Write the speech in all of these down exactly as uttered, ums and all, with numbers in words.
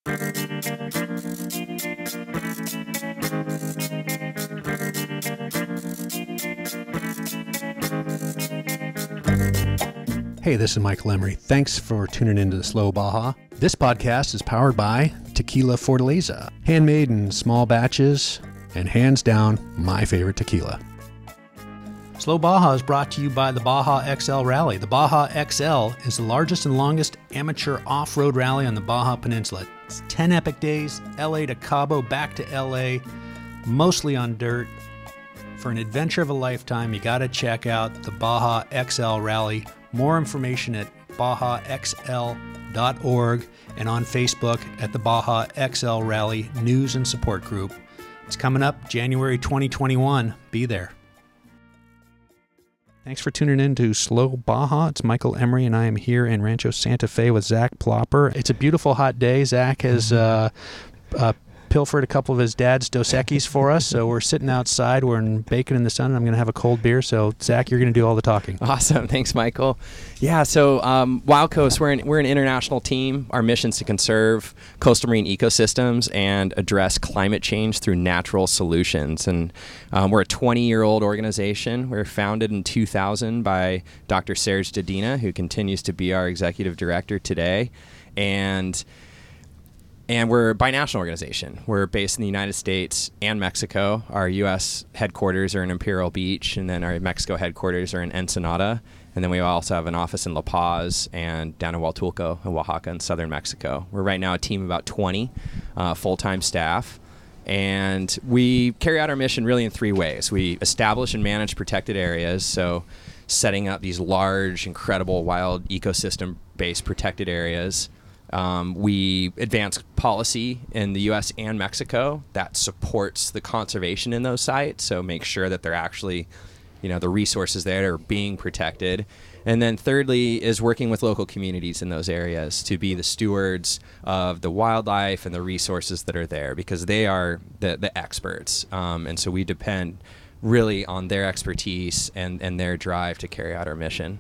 Hey, this is Michael Emery. Thanks for tuning into the Slow Baja. This podcast is powered by Tequila Fortaleza, handmade in small batches, and hands down, my favorite tequila. Slow Baja is brought to you by the Baja X L Rally. The Baja X L is the largest and longest amateur off-road rally on the Baja Peninsula. It's ten epic days, L A to Cabo, back to L A, mostly on dirt. For an adventure of a lifetime, you got to check out the Baja X L Rally. More information at baja x l dot org and on Facebook at the Baja X L Rally News and Support Group. It's coming up January twenty twenty-one. Be there. Thanks for tuning in to Slow Baja. It's Michael Emery, and I am here in Rancho Santa Fe with Zach Plopper. It's a beautiful hot day. Zach has uh, uh, pilfered a couple of his dad's Dos Equis for us, so we're sitting outside. We're in bacon in the sun, and I'm going to have a cold beer. So, Zach, you're going to do all the talking. Awesome. Thanks, Michael. Yeah, so um, Wild Coast, we're, an, we're an international team. Our mission is to conserve coastal marine ecosystems and address climate change through natural solutions. And um, we're a twenty-year-old organization. We were founded in two thousand by Doctor Serge Dedina, who continues to be our executive director today. And And we're a binational organization. We're based in the United States and Mexico. Our U S headquarters are in Imperial Beach, and then our Mexico headquarters are in Ensenada. And then we also have an office in La Paz and down in Huatulco in Oaxaca in southern Mexico. We're right now a team of about twenty uh, full-time staff. And we carry out our mission really in three ways. We establish and manage protected areas, so setting up these large, incredible, wild ecosystem-based protected areas. Um, we advance policy in the U S and Mexico that supports the conservation in those sites, so make sure that they're actually, you know, the resources there are being protected. And then thirdly is working with local communities in those areas to be the stewards of the wildlife and the resources that are there, because they are the, the experts. Um, and so we depend really on their expertise and, and their drive to carry out our mission.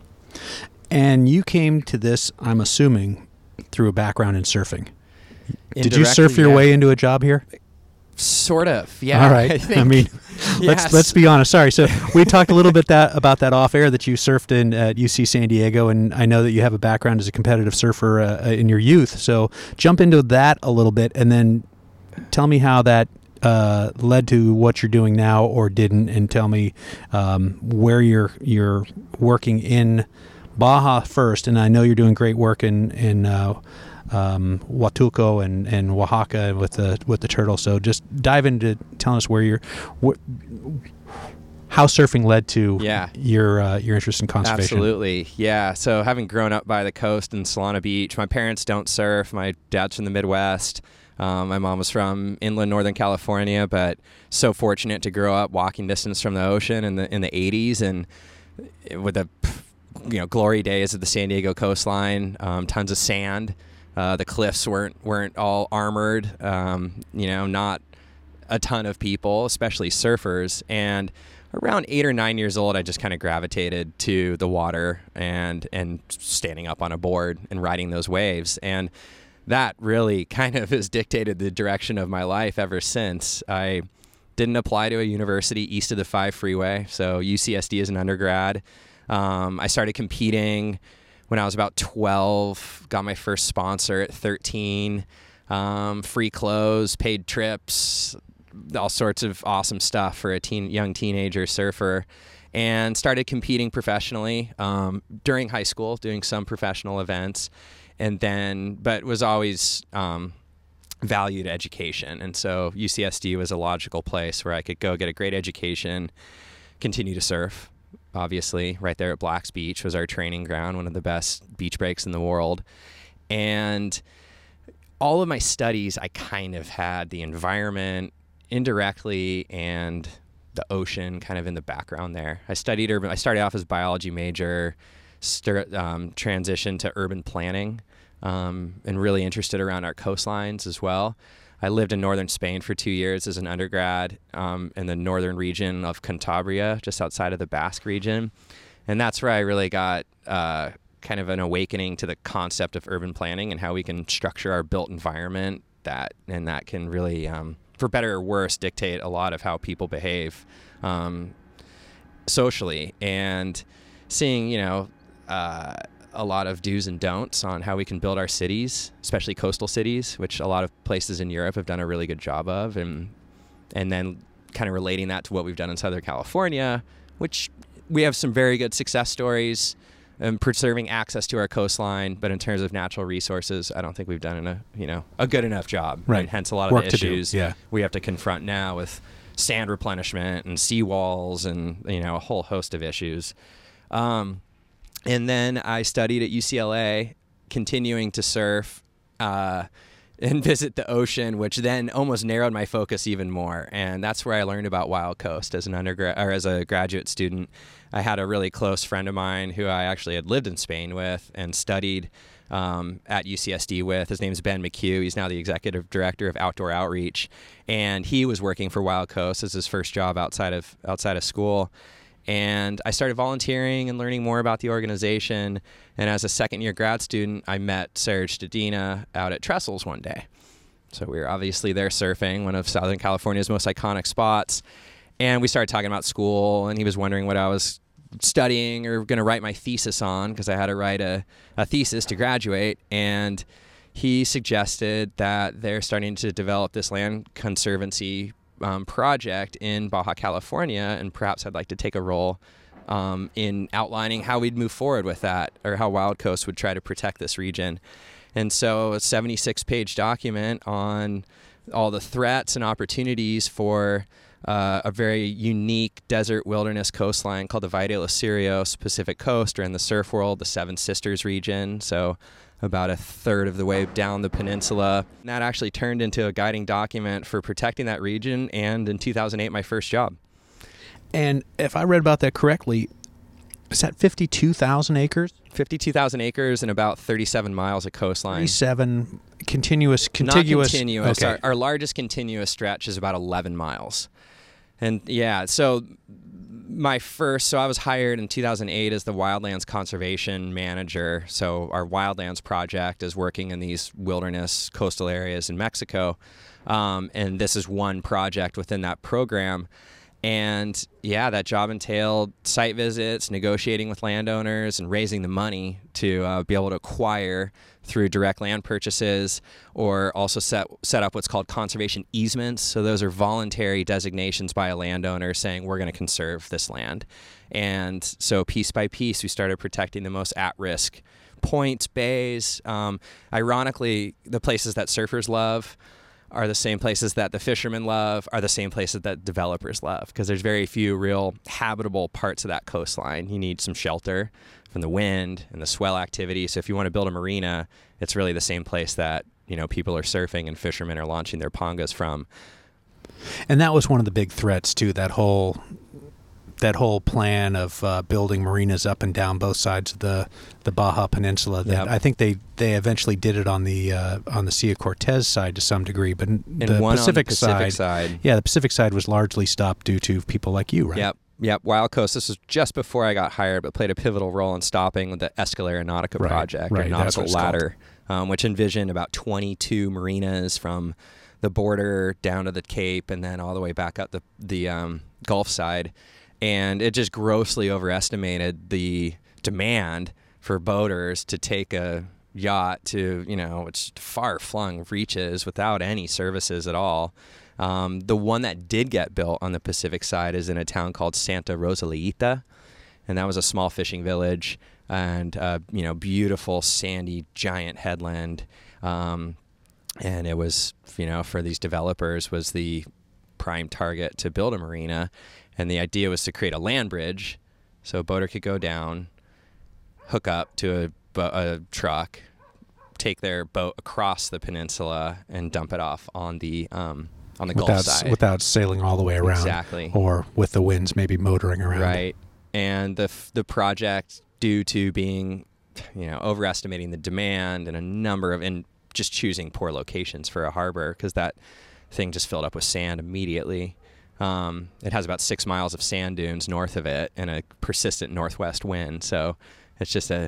And you came to this, I'm assuming, through a background in surfing. Did you surf your yeah. way into a job here? Sort of, yeah. All right. I, think, I mean, yes. let's let's be honest. Sorry. So we talked a little bit that about that off air, that you surfed in at U C San Diego, and I know that you have a background as a competitive surfer uh, in your youth. So jump into that a little bit, and then tell me how that uh, led to what you're doing now, or didn't, and tell me um, where you're you're working in Baja first. And I know you're doing great work in in uh, um, Huatulco and, and Oaxaca with the with the turtle. So just dive into telling us where you're, wh- how surfing led to yeah. your uh, your interest in conservation. Absolutely, yeah. So having grown up by the coast in Solana Beach, my parents don't surf. My dad's from the Midwest. Um, my mom was from inland Northern California, but so fortunate to grow up walking distance from the ocean in the in the eighties, and with the you know glory days of the San Diego coastline, um, tons of sand. Uh, the cliffs weren't weren't all armored. Um, you know, not a ton of people, especially surfers. And around eight or nine years old, I just kind of gravitated to the water and and standing up on a board and riding those waves. And that really kind of has dictated the direction of my life ever since. I didn't apply to a university east of the five freeway, so U C S D as an undergrad. Um, I started competing when I was about twelve, got my first sponsor at thirteen, um, free clothes, paid trips, all sorts of awesome stuff for a teen, young teenager surfer, and started competing professionally um, during high school, doing some professional events, and then, but was always um, valued education. And so U C S D was a logical place where I could go get a great education, continue to surf. Obviously, right there at Black's Beach was our training ground, one of the best beach breaks in the world. And all of my studies, I kind of had the environment indirectly and the ocean kind of in the background there. I studied urban, I started off as a biology major, stir, um, transitioned to urban planning, um, and really interested around our coastlines as well. I lived in northern Spain for two years as an undergrad um, in the northern region of Cantabria, just outside of the Basque region. And that's where I really got uh, kind of an awakening to the concept of urban planning and how we can structure our built environment that, and that can really, um, for better or worse, dictate a lot of how people behave um, socially. And seeing, you know, uh, a lot of do's and don'ts on how we can build our cities, especially coastal cities, which a lot of places in Europe have done a really good job of, and and then kind of relating that to what we've done in Southern California, which we have some very good success stories in preserving access to our coastline, but in terms of natural resources, I don't think we've done a you know a good enough job. Right. And hence a lot of Work the to do, issues yeah. we have to confront now with sand replenishment and seawalls and you know a whole host of issues. Um, And then I studied at U C L A, continuing to surf uh, and visit the ocean, which then almost narrowed my focus even more. And that's where I learned about Wild Coast as an undergrad or as a graduate student. I had a really close friend of mine who I actually had lived in Spain with and studied um, at U C S D with. His name is Ben McHugh. He's now the executive director of Outdoor Outreach, and he was working for Wild Coast as his first job outside of outside of school. And I started volunteering and learning more about the organization. And as a second-year grad student, I met Serge Stadina out at Trestles one day. So we were obviously there surfing, one of Southern California's most iconic spots. And we started talking about school, and he was wondering what I was studying or going to write my thesis on, because I had to write a, a thesis to graduate. And he suggested that they're starting to develop this land conservancy Um, project in Baja California, and perhaps I'd like to take a role um, in outlining how we'd move forward with that, or how Wild Coast would try to protect this region. And so a seventy-six page document on all the threats and opportunities for uh, a very unique desert wilderness coastline called the Valle de los Cirios Pacific Coast, or in the surf world, the Seven Sisters region. So about a third of the way down the peninsula. And that actually turned into a guiding document for protecting that region, and in two thousand eight, my first job. And if I read about that correctly, is that fifty-two thousand acres? fifty-two thousand acres and about thirty-seven miles of coastline. thirty-seven continuous, contiguous. Not continuous. Okay. Our, our largest continuous stretch is about eleven miles. And yeah, so my first, so I was hired in two thousand eight as the Wildlands Conservation Manager. So our Wildlands project is working in these wilderness coastal areas in Mexico. Um, and this is one project within that program. And yeah, that job entailed site visits, negotiating with landowners, and raising the money to uh, be able to acquire through direct land purchases, or also set set up what's called conservation easements. So those are voluntary designations by a landowner saying we're going to conserve this land. And so piece by piece, we started protecting the most at-risk points, bays. Um, ironically, the places that surfers love are the same places that the fishermen love, are the same places that developers love, because there's very few real habitable parts of that coastline. You need some shelter from the wind and the swell activity. So if you want to build a marina, it's really the same place that, you know, people are surfing and fishermen are launching their pongas from. And that was one of the big threats too, that whole that whole plan of uh, building marinas up and down both sides of the, the Baja Peninsula. That Yep. I think they, they eventually did it on the uh, on the Sea Cortez side to some degree, but in And the one Pacific, on the Pacific side, side. yeah, the Pacific side was largely stopped due to people like you, right? Yep. Yep. Wild Coast, this was just before I got hired, but played a pivotal role in stopping the Escalera Nautica Right, project, right, or that's what Nautical it's called. Ladder, um, which envisioned about twenty-two marinas from the border down to the Cape, and then all the way back up the, the um, Gulf side. And it just grossly overestimated the demand for boaters to take a yacht to, you know, it's far-flung reaches without any services at all. Um, the one that did get built on the Pacific side is in a town called Santa Rosalita, and that was a small fishing village, and uh, you know, beautiful sandy giant headland. Um, and it was, you know, for these developers was the prime target to build a marina. And the idea was to create a land bridge so a boater could go down, hook up to a, a truck, take their boat across the peninsula, and dump it off on the um, on the without, Gulf side. Without sailing all the way around. Exactly. Or with the winds maybe motoring around. Right. And the the project, due to being, you know, overestimating the demand and a number of, and just choosing poor locations for a harbor, because that thing just filled up with sand immediately. Um, it has about six miles of sand dunes north of it and a persistent northwest wind. So it's just a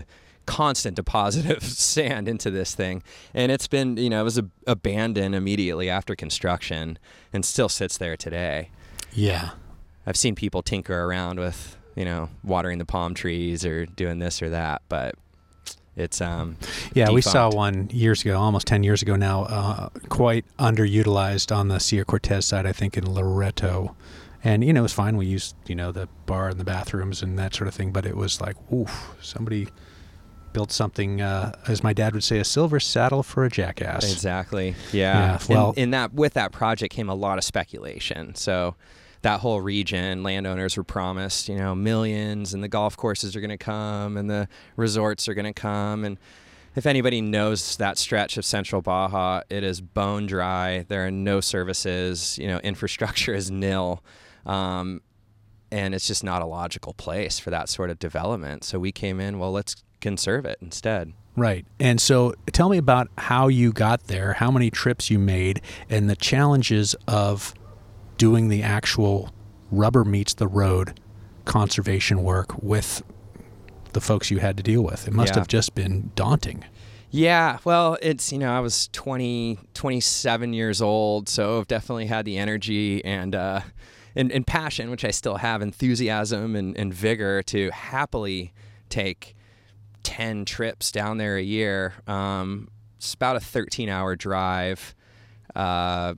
constant deposit of sand into this thing. And it's been, you know, it was a, abandoned immediately after construction and still sits there today. Yeah. I've seen people tinker around with, you know, watering the palm trees or doing this or that, but it's um yeah, defunct. We saw one years ago, almost ten years ago now, uh, quite underutilized on the Sierra Cortez side, I think in Loreto. And, you know, it was fine. We used, you know, the bar and the bathrooms and that sort of thing, but it was like, oof, somebody built something, uh, as my dad would say, a silver saddle for a jackass. Exactly. Yeah. yeah well, in, in that, with that project came a lot of speculation. So that whole region, landowners were promised, you know, millions, and the golf courses are going to come and the resorts are going to come. And if anybody knows that stretch of Central Baja, it is bone dry. There are no services, you know, infrastructure is nil. Um, and it's just not a logical place for that sort of development. So we came in, well, let's conserve it instead. Right. And so tell me about how you got there, how many trips you made, and the challenges of doing the actual rubber meets the road conservation work with the folks you had to deal with. It must Yeah. have just been daunting. Yeah, well, it's, you know, I was twenty, twenty-seven years old, so I've definitely had the energy and, uh, and, and passion, which I still have, enthusiasm and, and vigor to happily take ten trips down there a year. Um, it's about a thirteen hour drive. Uh,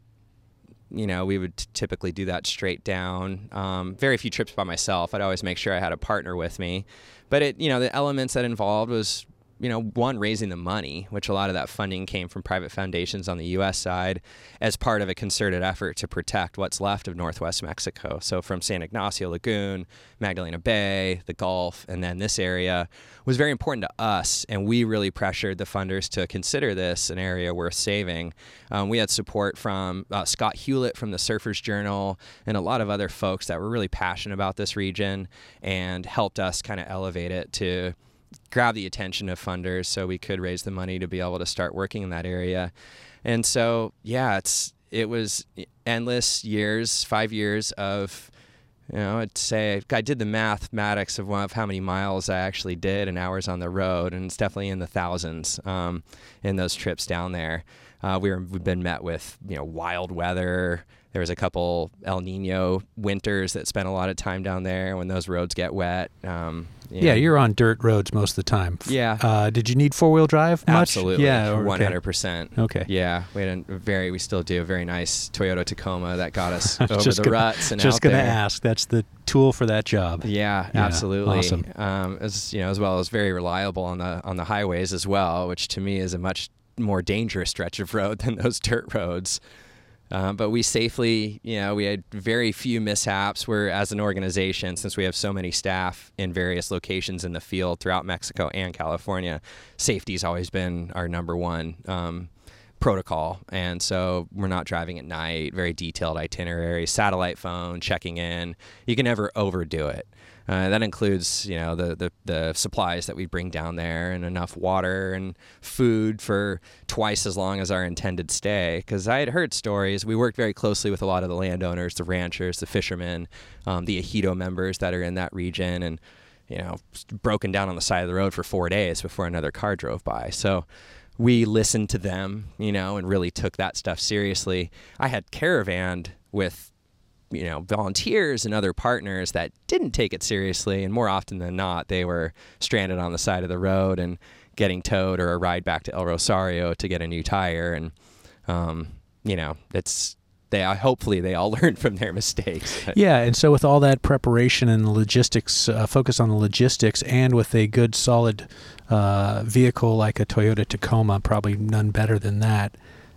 you know, we would t- typically do that straight down. Um, very few trips by myself. I'd always make sure I had a partner with me. But it, you know, the elements that involved was, you know, one, raising the money, which a lot of that funding came from private foundations on the U S side as part of a concerted effort to protect what's left of Northwest Mexico. So from San Ignacio Lagoon, Magdalena Bay, the Gulf, and then this area was very important to us. And we really pressured the funders to consider this an area worth saving. Um, we had support from uh, Scott Hewlett from the Surfers Journal and a lot of other folks that were really passionate about this region and helped us kind of elevate it to grab the attention of funders so we could raise the money to be able to start working in that area. And so, yeah, it's it was endless years, five years of, you know, I'd say I did the mathematics of, one, of how many miles I actually did and hours on the road, and it's definitely in the thousands um, in those trips down there. Uh, we were, we've been met with, you know, wild weather. There was a couple El Nino winters that spent a lot of time down there when those roads get wet. Um, you Yeah, know. you're on dirt roads most of the time. Yeah. Uh, did you need four-wheel drive much? Absolutely. Yeah, okay. one hundred percent. Okay. Yeah, we had a very, we still do a very nice Toyota Tacoma that got us over Just the gonna- ruts and Just out going to there. ask. That's the tool for that job. Yeah, Yeah, absolutely. awesome. Um, as you know, as well as very reliable on the on the highways as well, which to me is a much more dangerous stretch of road than those dirt roads. Um, but we safely, you know, we had very few mishaps. We're, as an organization, since we have so many staff in various locations in the field throughout Mexico and California, safety's always been our number one um, protocol. And so we're not driving at night, very detailed itinerary, satellite phone, checking in. You can never overdo it. Uh, that includes, you know, the, the, the supplies that we bring down there and enough water and food for twice as long as our intended stay. Because I had heard stories. We worked very closely with a lot of the landowners, the ranchers, the fishermen, um, the Ejido members that are in that region, and, you know, broken down on the side of the road for four days before another car drove by. So we listened to them, you know, and really took that stuff seriously. I had caravanned with, you know, volunteers and other partners that didn't take it seriously, and more often than not, they were stranded on the side of the road and getting towed or a ride back to El Rosario to get a new tire. And, um, you know, it's they uh, hopefully they all learned from their mistakes. Yeah, and so with all that preparation and the logistics, uh, focus on the logistics, and with a good, solid uh, vehicle like a Toyota Tacoma, probably none better than that,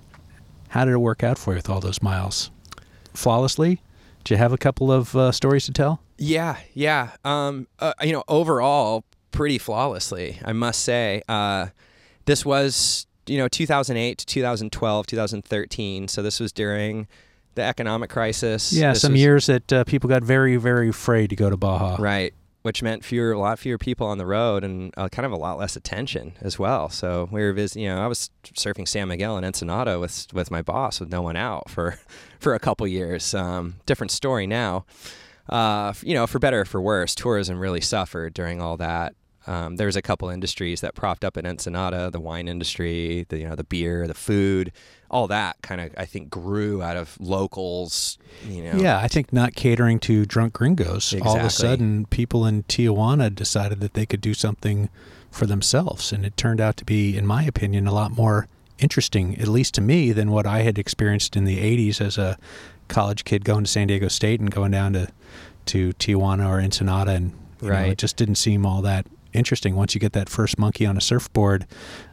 how did it work out for you with all those miles? Flawlessly? Did you have a couple of uh, stories to tell? Yeah, yeah. Um, uh, you know, overall, pretty flawlessly, I must say. Uh, this was, you know, two thousand eight to two thousand twelve, two thousand thirteen. So this was during the economic crisis. Yeah, This some was, years that uh, people got very, very afraid to go to Baja. Right, which meant fewer, a lot fewer people on the road and uh, kind of a lot less attention as well. So we were visiting, you know, I was surfing San Miguel and Ensenada with with my boss with no one out for, for a couple years. Um, different story now. Uh, you know, for better or for worse, tourism really suffered during all that. Um, there's a couple industries that propped up in Ensenada, the wine industry, the you know the beer, the food, all that kind of I think grew out of locals. You know, yeah, I think not catering to drunk gringos. Exactly. All of a sudden, people in Tijuana decided that they could do something for themselves, and it turned out to be, in my opinion, a lot more interesting, at least to me, than what I had experienced in the eighties as a college kid going to San Diego State and going down to to Tijuana or Ensenada, and you Right. know, it just didn't seem all that interesting once you get that first monkey on a surfboard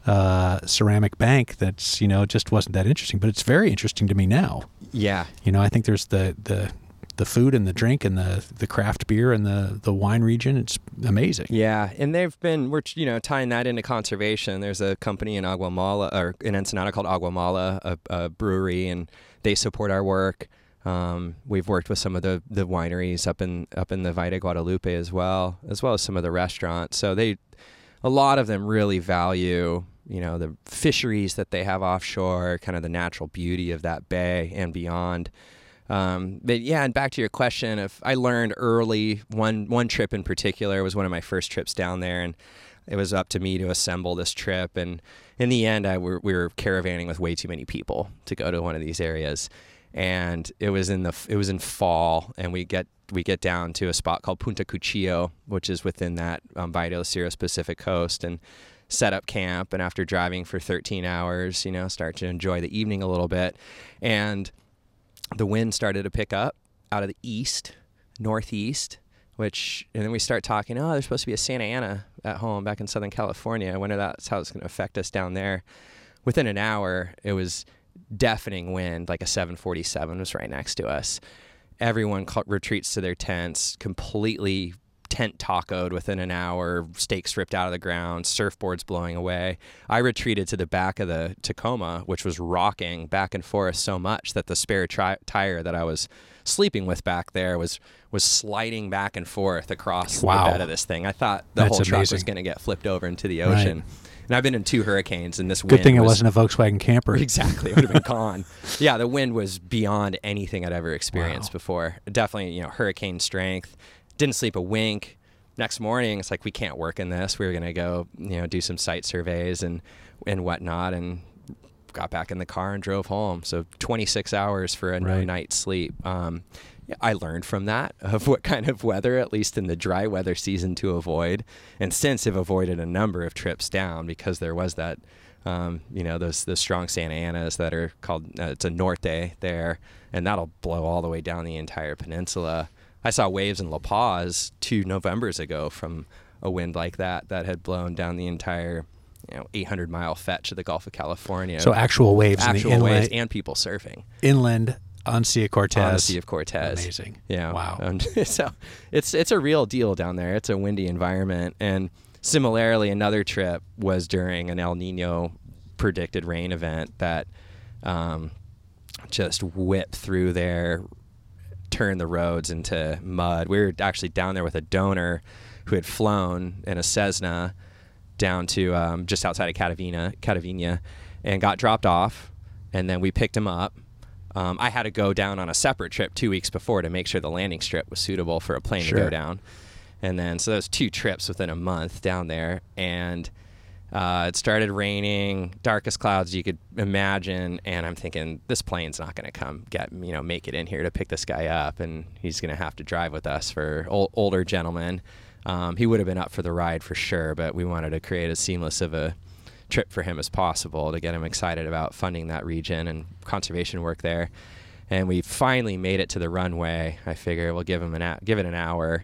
uh, ceramic bank. That's, you know, it just wasn't that interesting, but it's very interesting to me now. Yeah. You know, I think there's the the, the food and the drink and the, the craft beer and the, the wine region. It's amazing. Yeah, and they've been, we're, you know, tying that into conservation. There's a company in Aguamala, or in Ensenada called Aguamala, a, a brewery, and they support our work. Um, we've worked with some of the, the wineries up in up in the Valle de Guadalupe as well, as well as some of the restaurants. So they, a lot of them really value, you know, the fisheries that they have offshore, kind of the natural beauty of that bay and beyond. Um, but yeah, and back to your question, if I learned early, one one trip in particular was one of my first trips down there, and it was up to me to assemble this trip. And in the end, I were, we were caravanning with way too many people to go to one of these areas. And it was in the it was in fall, and we get we get down to a spot called Punta Cuchillo, which is within that um, Valle de los Cerros Pacific coast, and set up camp. And after driving for thirteen hours, you know, start to enjoy the evening a little bit, and the wind started to pick up out of the east, northeast, which, and then we start talking, oh, there's supposed to be a Santa Ana at home back in Southern California. I wonder that's how it's going to affect us down there. Within an hour, it was deafening wind, like a seven forty-seven was right next to us. Everyone ca- retreats to their tents, completely tent tacoed within an hour, stakes ripped out of the ground, surfboards blowing away. I retreated to the back of the Tacoma, which was rocking back and forth so much that the spare tri- tire that I was sleeping with back there was was sliding back and forth across Wow. the bed of this thing. I thought the That's whole truck amazing. was going to get flipped over into the ocean. Right. And I've been in two hurricanes, and this Good wind thing it was, wasn't a Volkswagen camper. Exactly. It would have been gone. Yeah, the wind was beyond anything I'd ever experienced Wow. before. Definitely, you know, hurricane strength. Didn't sleep a wink. Next morning, it's like, we can't work in this. We were going to go, you know, do some site surveys and, and whatnot, and got back in the car and drove home. So twenty-six hours for a no Right. night's sleep. Um, yeah, I learned from that of what kind of weather, at least in the dry weather season, to avoid. And since have avoided a number of trips down because there was that, um, you know, those those strong Santa Anas that are called, uh, it's a norte there, and that'll blow all the way down the entire peninsula. I saw waves in La Paz two Novembers ago from a wind like that that had blown down the entire, you know, eight hundred mile fetch of the Gulf of California. So actual waves actual in the waves inland, and people surfing inland on Sea Cortez. on the Sea of Cortez. Amazing. Yeah. Wow. And so it's it's a real deal down there. It's a windy environment. And similarly, another trip was during an El Nino predicted rain event that um, just whipped through there, turned the roads into mud. We were actually down there with a donor who had flown in a Cessna down to um, just outside of Catavina, Catavina, and got dropped off. And then we picked him up. Um, I had to go down on a separate trip two weeks before to make sure the landing strip was suitable for a plane Sure. to go down. And then, so those two trips within a month down there. And uh, it started raining, darkest clouds you could imagine. And I'm thinking, this plane's not going to come get, you know, make it in here to pick this guy up. And he's going to have to drive with us for ol- older gentleman. Um, he would have been up for the ride for sure, but we wanted to create as seamless of a trip for him as possible to get him excited about funding that region and conservation work there. And we finally made it to the runway. I figure we'll give him an a- give it an hour,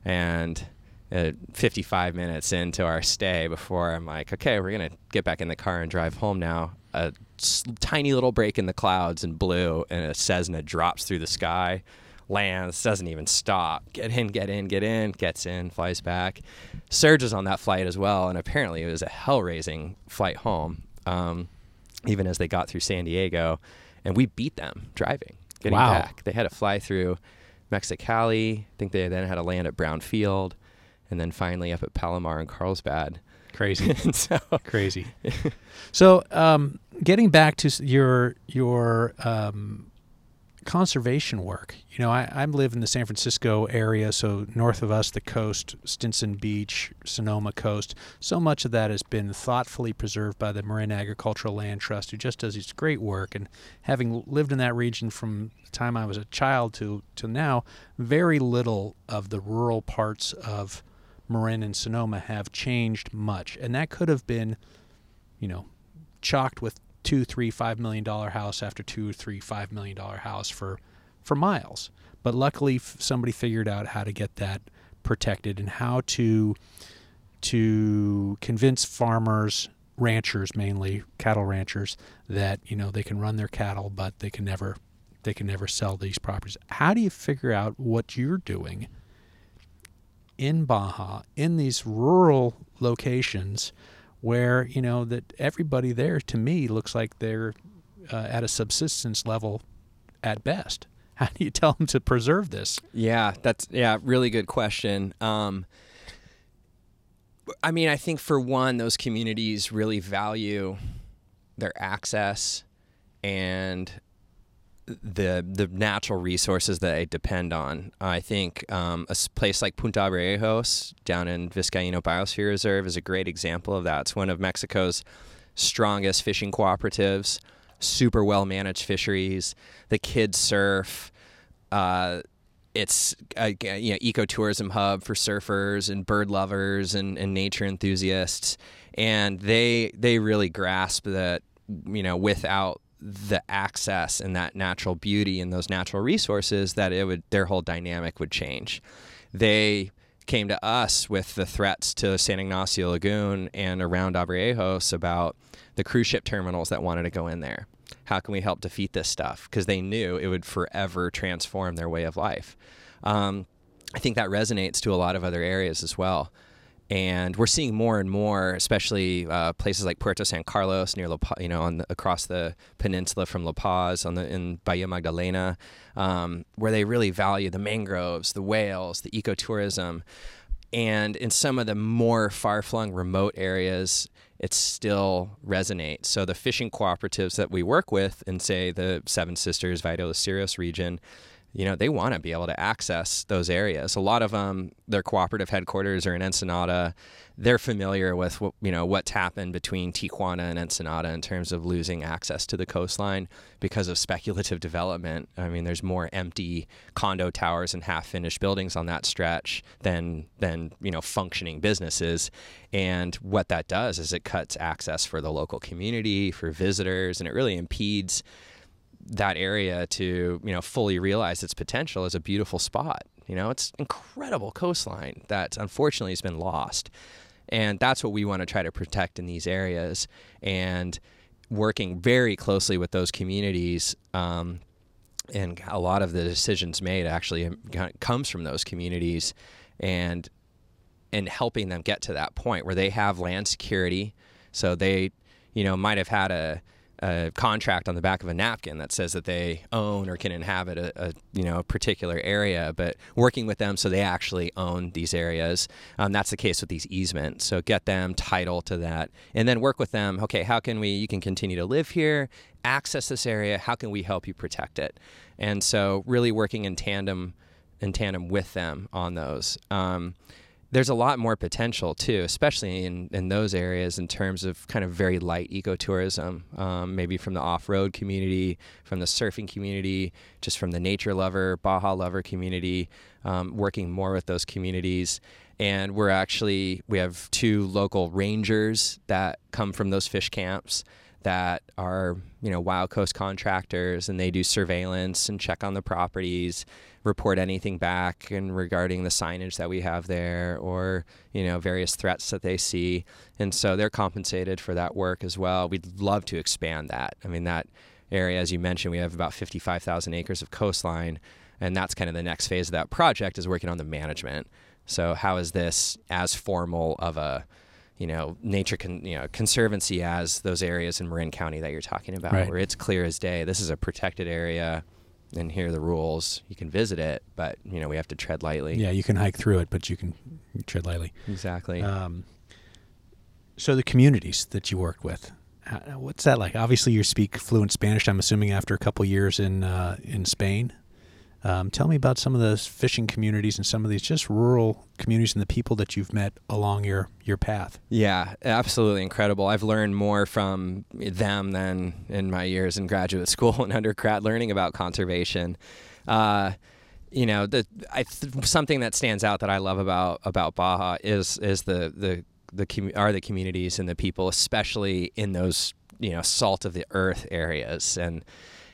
and uh, fifty-five minutes into our stay before I'm like, okay, we're gonna get back in the car and drive home now. A s- tiny little break in the clouds and blue, and a Cessna drops through the sky, lands, doesn't even stop. Get in, get in, get in, gets in, flies back. Serge was on that flight as well, and apparently it was a hell-raising flight home, um, even as they got through San Diego, and we beat them driving, getting Wow. back. They had to fly through Mexicali. I think they then had to land at Brown Field, and then finally up at Palomar and Carlsbad. Crazy. And so, Crazy. So, um, getting back to s- your your um, conservation work. You know, I, I live in the San Francisco area, so north of us, the coast, Stinson Beach, Sonoma coast. So much of that has been thoughtfully preserved by the Marin Agricultural Land Trust, who just does this great work. And having lived in that region from the time I was a child to, to now, very little of the rural parts of Marin and Sonoma have changed much. And that could have been, you know, chalked with two, three, five million dollar house after two, three, five million dollar house for, for miles. But luckily, f- somebody figured out how to get that protected and how to to convince farmers, ranchers mainly, cattle ranchers, that you know they can run their cattle, but they can never they can never sell these properties. How do you figure out what you're doing in Baja in these rural locations? Where, you know, that everybody there, to me, looks like they're uh, at a subsistence level at best. How do you tell them to preserve this? Yeah, that's, yeah, really good question. Um, I mean, I think for one, those communities really value their access and the the natural resources that they depend on. I think um, a place like Punta Abrejos down in Vizcaíno Biosphere Reserve is a great example of that. It's one of Mexico's strongest fishing cooperatives, super well-managed fisheries. The kids surf. Uh, it's a you know, ecotourism hub for surfers and bird lovers and, and nature enthusiasts. And they they really grasp that, you know, without the access and that natural beauty and those natural resources, that it would their whole dynamic would change. They came to us with the threats to San Ignacio Lagoon and around Abrejos about the cruise ship terminals that wanted to go in there. How can we help defeat this stuff? Because they knew it would forever transform their way of life. Um, I think that resonates to a lot of other areas as well. And we're seeing more and more, especially uh, places like Puerto San Carlos, near La Paz, you know, on the, across the peninsula from La Paz, on the in Bahia Magdalena, um, where they really value the mangroves, the whales, the ecotourism, and in some of the more far-flung, remote areas, it still resonates. So the fishing cooperatives that we work with in, say, the Seven Sisters, Valle de los Cirios region, you know, they want to be able to access those areas. A lot of them, their cooperative headquarters are in Ensenada. They're familiar with what, you know, what's happened between Tijuana and Ensenada in terms of losing access to the coastline because of speculative development. I mean, there's more empty condo towers and half-finished buildings on that stretch than, than, you know, functioning businesses. And what that does is it cuts access for the local community, for visitors, and it really impedes that area to, you know, fully realize its potential as a beautiful spot. You know, it's incredible coastline that unfortunately has been lost. And that's what we want to try to protect in these areas, and working very closely with those communities. Um, and a lot of the decisions made actually comes from those communities, and and helping them get to that point where they have land security. So they, you know, might have had a a contract on the back of a napkin that says that they own or can inhabit a, a you know a particular area, but working with them so they actually own these areas. Um, that's the case with these easements. So get them title to that, and then work with them. Okay, how can we? You can continue to live here, access this area. How can we help you protect it? And so really working in tandem, in tandem with them on those. Um, There's a lot more potential, too, especially in, in those areas in terms of kind of very light ecotourism, um, maybe from the off-road community, from the surfing community, just from the nature lover, Baja lover community, um, working more with those communities. And we're actually, we have two local rangers that come from those fish camps that are, you know, Wild Coast contractors, and they do surveillance and check on the properties, report anything back and regarding the signage that we have there, or, you know, various threats that they see. And so they're compensated for that work as well. We'd love to expand that. I mean, that area, as you mentioned, we have about fifty-five thousand acres of coastline, and that's kind of the next phase of that project, is working on the management. So how is this as formal of a, you know, nature, con, you know, conservancy as those areas in Marin County that you're talking about, right, where it's clear as day, this is a protected area, and here are the rules. You can visit it, but, you know, we have to tread lightly. Yeah, you can hike through it, but you can tread lightly. Exactly. Um, so the communities that you work with, Uh, what's that like? Obviously, you speak fluent Spanish, I'm assuming, after a couple years in uh, in Spain. Um, tell me about some of those fishing communities and some of these just rural communities and the people that you've met along your, your path. Yeah, absolutely incredible. I've learned more from them than in my years in graduate school and undergrad learning about conservation. Uh, you know, the I th- something that stands out that I love about about Baja is is the the the com- are the communities and the people, especially in those, you know, salt of the earth areas. And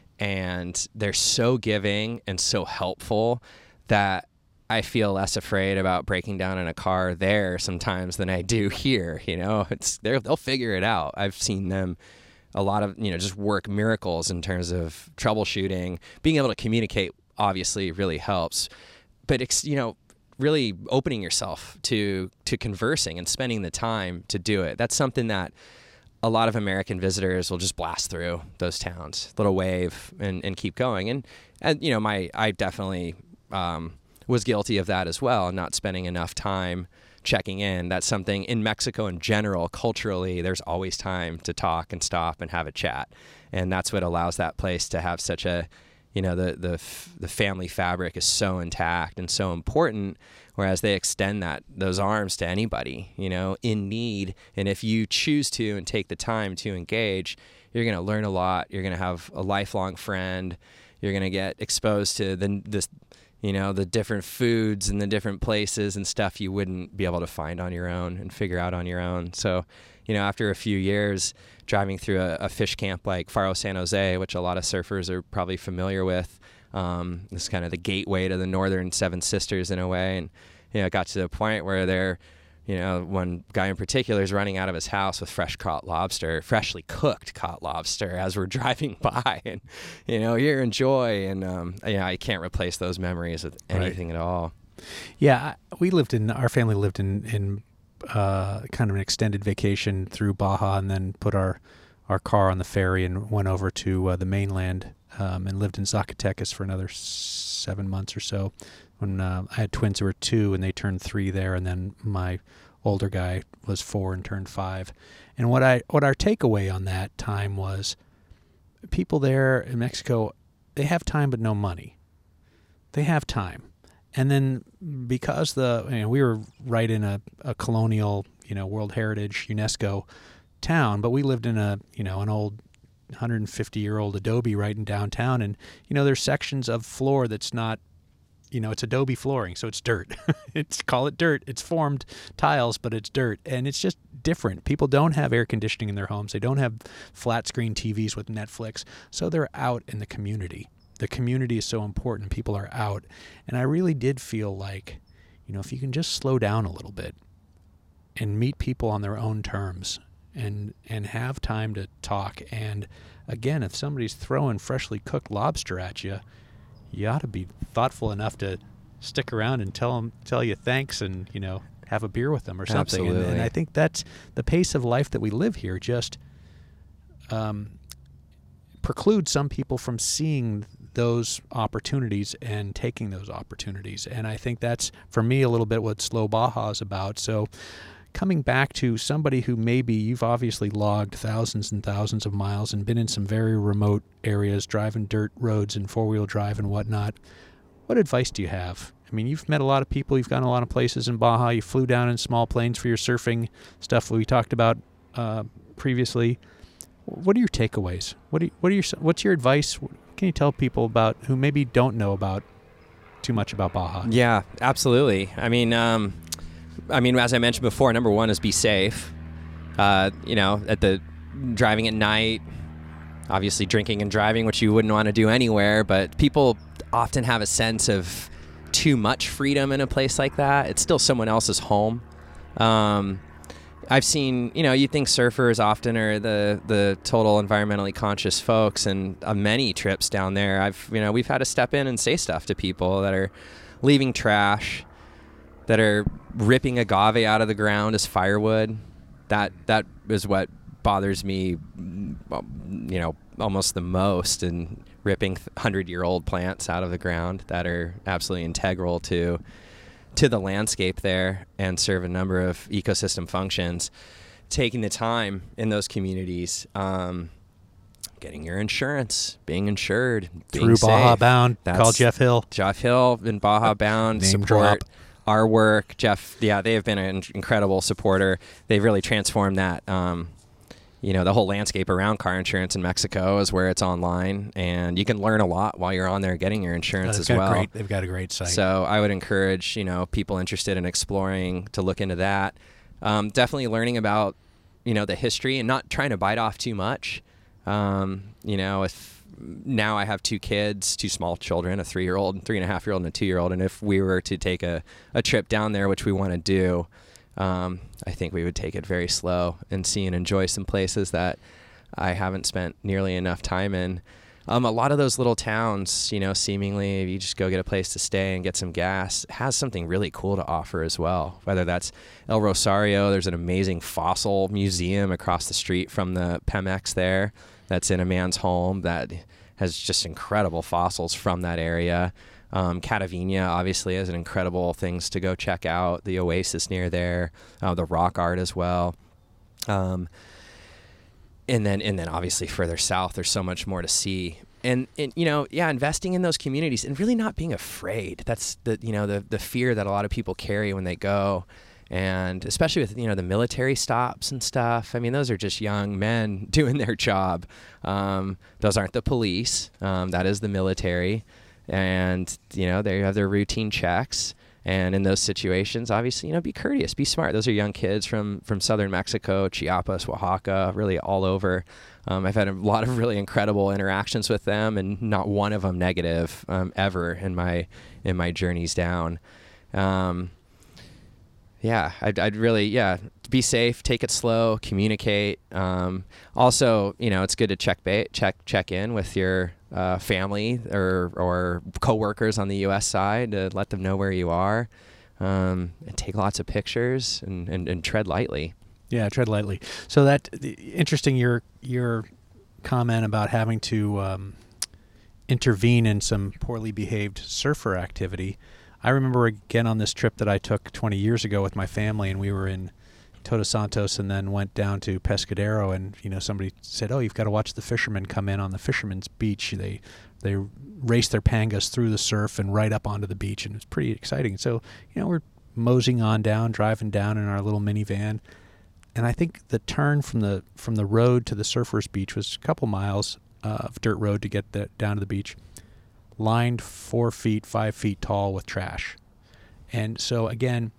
And they're so giving and so helpful that I feel less afraid about breaking down in a car there sometimes than I do here. You know, it's they'll figure it out. I've seen them a lot of, you know, just work miracles in terms of troubleshooting. Being able to communicate obviously really helps, but it's, you know, really opening yourself to to conversing and spending the time to do it. That's something that a lot of American visitors will just blast through those towns, little wave, and, and keep going. And, and, you know, my I definitely um, was guilty of that as well, not spending enough time checking in. That's something in Mexico in general, culturally, there's always time to talk and stop and have a chat. And that's what allows that place to have such a, you know, the, the, the family fabric is so intact and so important, whereas they extend that, those arms to anybody, you know, in need. And if you choose to and take the time to engage, you're going to learn a lot. You're going to have a lifelong friend. You're going to get exposed to the, this, you know, the different foods and the different places and stuff you wouldn't be able to find on your own and figure out on your own. So, you know, after a few years driving through a, a fish camp like Faro San Jose, which a lot of surfers are probably familiar with, um, this is kind of the gateway to the northern Seven Sisters in a way. And, you know, it got to the point where they're, you know, one guy in particular is running out of his house with fresh caught lobster, freshly cooked caught lobster as we're driving by. And, you know, here, enjoy. And, um, yeah, I can't replace those memories with anything right. at all. Yeah, we lived in, our family lived in, in uh, kind of an extended vacation through Baja, and then put our, our car on the ferry and went over to uh, the mainland um, and lived in Zacatecas for another seven months or so. When uh, I had twins who were two and they turned three there, and then my older guy was four and turned five. And what I what our takeaway on that time was, people there in Mexico, they have time but no money. They have time. And then because the you know, we were right in a, a colonial, you know, World Heritage UNESCO town, but we lived in a, you know, an old one hundred fifty year old adobe right in downtown, and you know, there's sections of floor that's not, you know, it's adobe flooring, so it's dirt. It's call it dirt. It's formed tiles, but it's dirt, and it's just different. People don't have air conditioning in their homes. They don't have flat screen T Vs with Netflix, so they're out in the community. The community is so important. People are out, and I really did feel like, you know, if you can just slow down a little bit and meet people on their own terms, and and have time to talk. And again, if somebody's throwing freshly cooked lobster at you, you ought to be thoughtful enough to stick around and tell them, tell you thanks, and, you know, have a beer with them or something. And, and I think that's the pace of life that we live here. Just um, precludes some people from seeing those opportunities and taking those opportunities. And I think that's, for me, a little bit what Slow Baja is about. So coming back to somebody who maybe, you've obviously logged thousands and thousands of miles and been in some very remote areas, driving dirt roads and four-wheel drive and whatnot, what advice do you have? I mean, you've met a lot of people, you've gone a lot of places in Baja, you flew down in small planes for your surfing stuff we talked about uh, previously. What are your takeaways? What, do you, what are your, what's your advice? What can you tell people about who maybe don't know about too much about Baja? Yeah, absolutely. I mean, um, I mean, as I mentioned before, number one is be safe. Uh, you know, at the driving at night, obviously drinking and driving, which you wouldn't want to do anywhere, but people often have a sense of too much freedom in a place like that. It's still someone else's home. Um, I've seen, you know, you think surfers often are the, the total environmentally conscious folks, and uh, many trips down there, I've, you know, we've had to step in and say stuff to people that are leaving trash, that are ripping agave out of the ground as firewood. That that is what bothers me, you know, almost the most, and ripping hundred-year-old plants out of the ground that are absolutely integral to to the landscape there and serve a number of ecosystem functions. taking the time in those communities, um, getting your insurance, being insured, being Through Baja safe. Bound, That's call Jeff Hill. Jeff Hill and Baja Bound Name support drop. our work. Jeff, yeah, they have been an incredible supporter. They've really transformed that. Um, you know, the whole landscape around car insurance in Mexico is where it's online, and you can learn a lot while you're on there getting your insurance Uh, as got well. Great, they've got a great site. So I would encourage, you know, people interested in exploring to look into that. Um, definitely learning about, you know, the history and not trying to bite off too much. Um, you know, if now I have two kids, two small children, a three-year-old, three and a half year old, and a two-year-old, and if we were to take a, a trip down there, which we want to do, um, I think we would take it very slow and see and enjoy some places that I haven't spent nearly enough time in. Um, a lot of those little towns, you know, seemingly if you just go get a place to stay and get some gas, has something really cool to offer as well. Whether that's El Rosario, there's an amazing fossil museum across the street from the Pemex there that's in a man's home that has just incredible fossils from that area. Um, Catavina obviously has an incredible things to go check out. The Oasis near there, uh, the rock art as well. Um, And then, and then obviously further south, there's so much more to see. And, and, you know, yeah, investing in those communities and really not being afraid. That's the, you know, the, the fear that a lot of people carry when they go. And especially with, you know, the military stops and stuff. I mean, those are just young men doing their job. Um, those aren't the police. Um, that is the military. And, you know, they have their routine checks. And in those situations, obviously, you know, be courteous, be smart. Those are young kids from, from southern Mexico, Chiapas, Oaxaca, really all over. Um, I've had a lot of really incredible interactions with them, and not one of them negative um, ever in my in my journeys down. Um, yeah, I'd, I'd really, yeah, be safe, take it slow, communicate. Um, also, you know, it's good to check ba- check check in with your uh, family or or coworkers on the U S side to let them know where you are, um, and take lots of pictures and, and, and tread lightly. Yeah, tread lightly. So that the, interesting your your comment about having to um, intervene in some poorly behaved surfer activity. I remember again on this trip that I took twenty years ago with my family, and we were in Todos Santos and then went down to Pescadero, and you know somebody said, "Oh, you've got to watch the fishermen come in on the fishermen's beach. They they race their pangas through the surf and right up onto the beach, and it's pretty exciting." So you know we're moseying on down, driving down in our little minivan, and I think the turn from the from the road to the surfers' beach was a couple miles uh, of dirt road to get the, down to the beach, lined four feet, five feet tall with trash. And so again,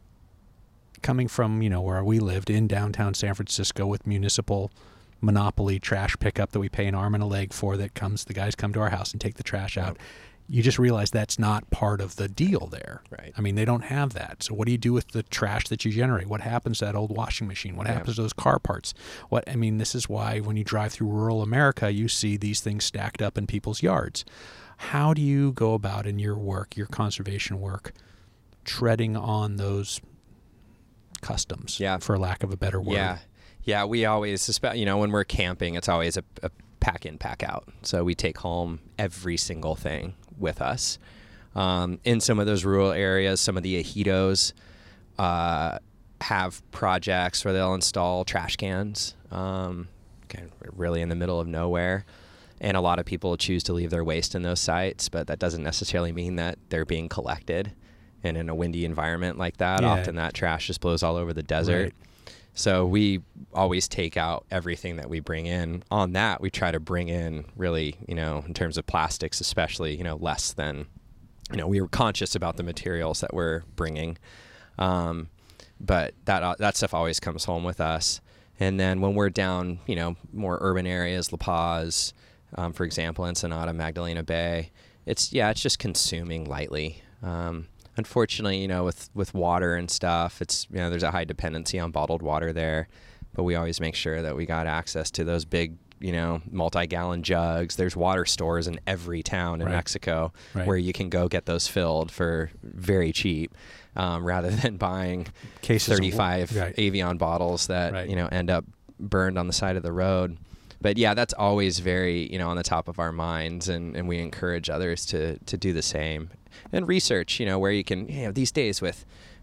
coming from, you know, where we lived in downtown San Francisco with municipal monopoly trash pickup that we pay an arm and a leg for, that comes, the guys come to our house and take the trash out. You just realize that's not part of the deal there. Right. I mean, they don't have that. So what do you do with the trash that you generate? What happens to that old washing machine? What Yeah. happens to those car parts? What, I mean, this is why when you drive through rural America, you see these things stacked up in people's yards. How do you go about in your work, your conservation work, treading on those customs, Yeah. for lack of a better word? Yeah. Yeah, we always, espe- you know, when we're camping, it's always a, a pack in, pack out. So we take home every single thing with us. Um, in some of those rural areas, some of the ejidos uh, have projects where they'll install trash cans, um, kind of really in the middle of nowhere. And a lot of people choose to leave their waste in those sites, but that doesn't necessarily mean that they're being collected. And in a windy environment like that, Yeah. often that trash just blows all over the desert. Right. So we always take out everything that we bring in. On that, we try to bring in really, you know, in terms of plastics especially, you know, less than, you know, we were conscious about the materials that we're bringing. Um, but that uh, that stuff always comes home with us. And then when we're down, you know, more urban areas, La Paz, um, for example, Ensenada, Magdalena Bay, it's, yeah, it's just consuming lightly. Um, Unfortunately, you know, with, with water and stuff, it's, you know, there's a high dependency on bottled water there, but we always make sure that we got access to those big, you know, multi-gallon jugs. There's water stores in every town in Right. Mexico Right. where you can go get those filled for very cheap, um, rather than buying Cases of- thirty-five right. Evian bottles that, Right. you know, end up burned on the side of the road. But yeah, that's always very, you know, on the top of our minds, and, and we encourage others to, to do the same. And research, you know, where you can, you know, these days with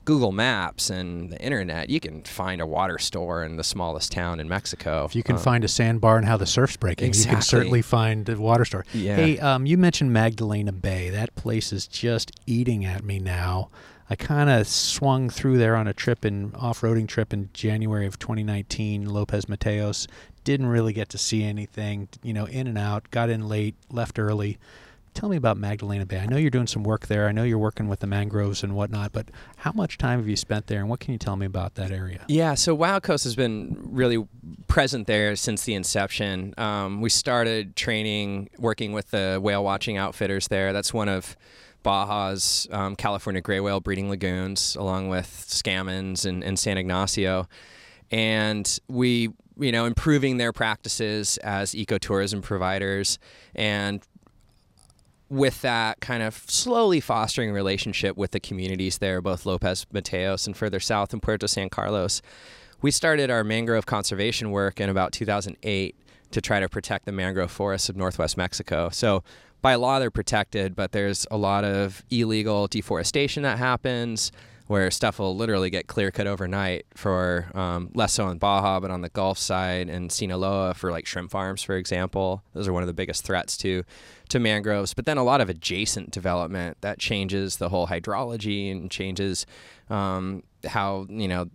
Google Maps and the internet, you can find a water store in the smallest town in Mexico. If you can um, find a sandbar and how the surf's breaking, exactly. you can certainly find a water store. Yeah. Hey, um, you mentioned Magdalena Bay. That place is just eating at me now. I kind of swung through there on a trip, in off-roading trip in January of twenty nineteen, Lopez Mateos. Didn't really get to see anything, you know, in and out, got in late, left early. Tell me about Magdalena Bay. I know you're doing some work there. I know you're working with the mangroves and whatnot, but how much time have you spent there, and what can you tell me about that area? Yeah, so Wild Coast has been really present there since the inception. Um, we started training, working with the whale watching outfitters there. That's one of Baja's um, California gray whale breeding lagoons, along with Scammons and, and San Ignacio. And we, you know, improving their practices as ecotourism providers, and with that, kind of slowly fostering a relationship with the communities there, both Lopez Mateos and further south in Puerto San Carlos. We started our mangrove conservation work in about two thousand eight to try to protect the mangrove forests of northwest Mexico. So by law, they're protected, but there's a lot of illegal deforestation that happens, where stuff will literally get clear cut overnight for um, less so in Baja, but on the Gulf side and Sinaloa for like shrimp farms, for example. Those are one of the biggest threats to to mangroves. But then a lot of adjacent development that changes the whole hydrology and changes um, how, you know,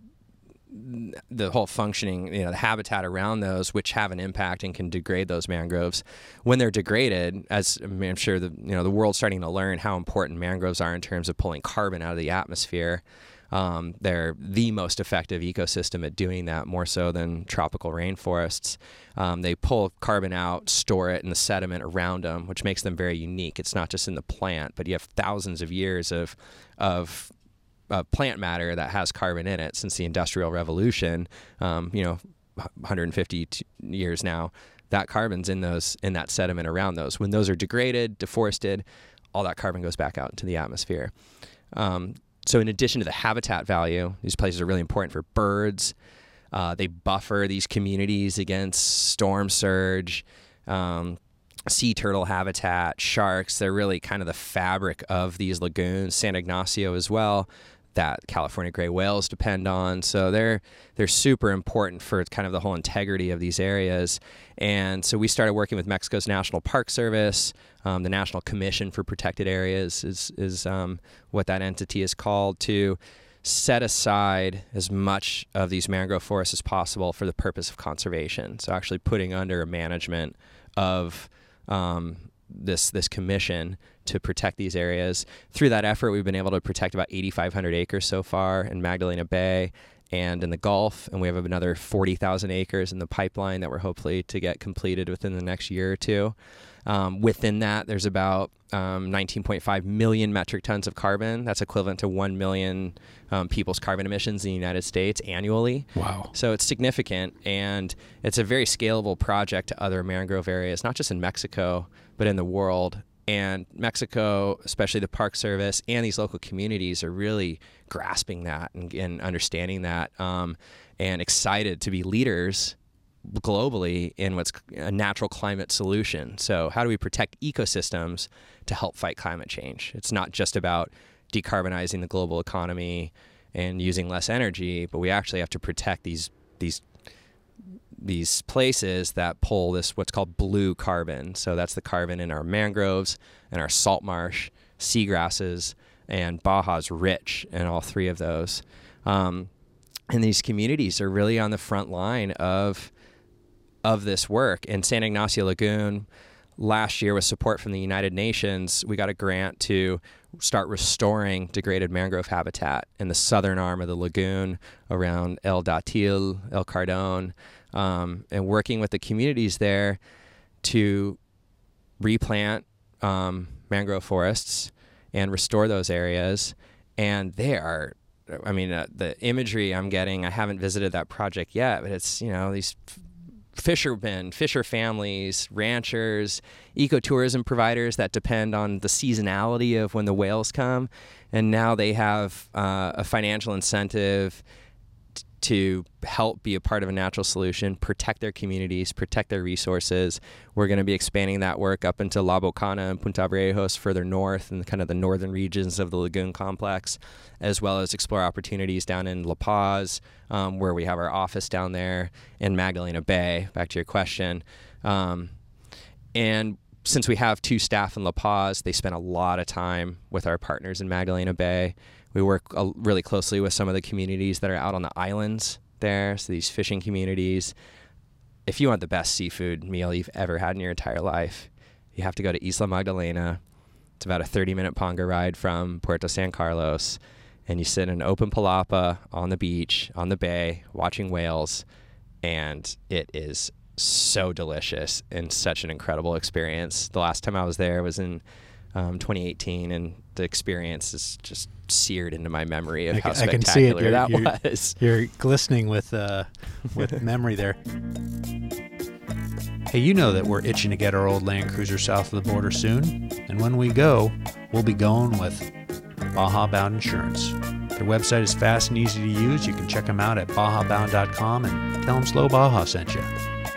the whole functioning, you know, the habitat around those, which have an impact and can degrade those mangroves. When they're degraded, as I mean, I'm sure the you know the world's starting to learn how important mangroves are in terms of pulling carbon out of the atmosphere. Um, they're the most effective ecosystem at doing that, more so than tropical rainforests. Um, they pull carbon out, store it in the sediment around them, which makes them very unique. It's not just in the plant, but you have thousands of years of of Uh, plant matter that has carbon in it since the Industrial Revolution. Um, you know, one hundred fifty years now, that carbon's in those in that sediment around those. When those are degraded, deforested, all that carbon goes back out into the atmosphere. Um, so, in addition to the habitat value, these places are really important for birds. Uh, they buffer these communities against storm surge. Um, sea turtle habitat, sharks. They're really kind of the fabric of these lagoons. San Ignacio as well, that California gray whales depend on. So they're they're super important for kind of the whole integrity of these areas. And so we started working with Mexico's National Park Service. Um, the National Commission for Protected Areas is is um, what that entity is called, to set aside as much of these mangrove forests as possible for the purpose of conservation. So actually putting under management of um, this this commission to protect these areas. Through that effort, we've been able to protect about eighty-five hundred acres so far in Magdalena Bay and in the Gulf, and we have another forty thousand acres in the pipeline that we're hopefully to get completed within the next year or two. Um, within that, there's about um, nineteen point five million metric tons of carbon. That's equivalent to one million um, people's carbon emissions in the United States annually. Wow. So it's significant, and it's a very scalable project to other mangrove areas, not just in Mexico, but in the world. And Mexico, especially the Park Service and these local communities, are really grasping that and, and understanding that, um, and excited to be leaders globally in what's a natural climate solution. So how do we protect ecosystems to help fight climate change? It's not just about decarbonizing the global economy and using less energy, but we actually have to protect these these these places that pull this what's called blue carbon. So that's the carbon in our mangroves and our salt marsh, seagrasses, and Baja's rich in all three of those. Um, and these communities are really on the front line of of this work. In San Ignacio Lagoon, last year with support from the United Nations, we got a grant to start restoring degraded mangrove habitat in the southern arm of the lagoon around El Datil, El Cardon, um, and working with the communities there to replant um, mangrove forests and restore those areas. And they are, I mean, uh, the imagery I'm getting, I haven't visited that project yet, but it's, you know, these fishermen, fisher families, ranchers, ecotourism providers that depend on the seasonality of when the whales come. And now they have uh, a financial incentive t- to help be a part of a natural solution, protect their communities, protect their resources. We're going to be expanding that work up into La Bocana and Punta Viejos further north and kind of the northern regions of the lagoon complex, as well as explore opportunities down in La Paz, um, where we have our office down there, in Magdalena Bay, back to your question. Um, and since we have two staff in La Paz, they spend a lot of time with our partners in Magdalena Bay. We work uh, really closely with some of the communities that are out on the islands there, so these fishing communities. If you want the best seafood meal you've ever had in your entire life, you have to go to Isla Magdalena. It's about a thirty-minute panga ride from Puerto San Carlos, and you sit in an open palapa on the beach, on the bay, watching whales, and it is so delicious and such an incredible experience. The last time I was there was in um, twenty eighteen, and the experience is just seared into my memory of I, how I can see it. spectacular You're, that you're, was. You're glistening with uh, with memory there. Hey, you know that we're itching to get our old Land Cruiser south of the border soon, and when we go, we'll be going with Baja Bound Insurance. Their website is fast and easy to use. You can check them out at baja bound dot com and tell them Slow Baja sent you.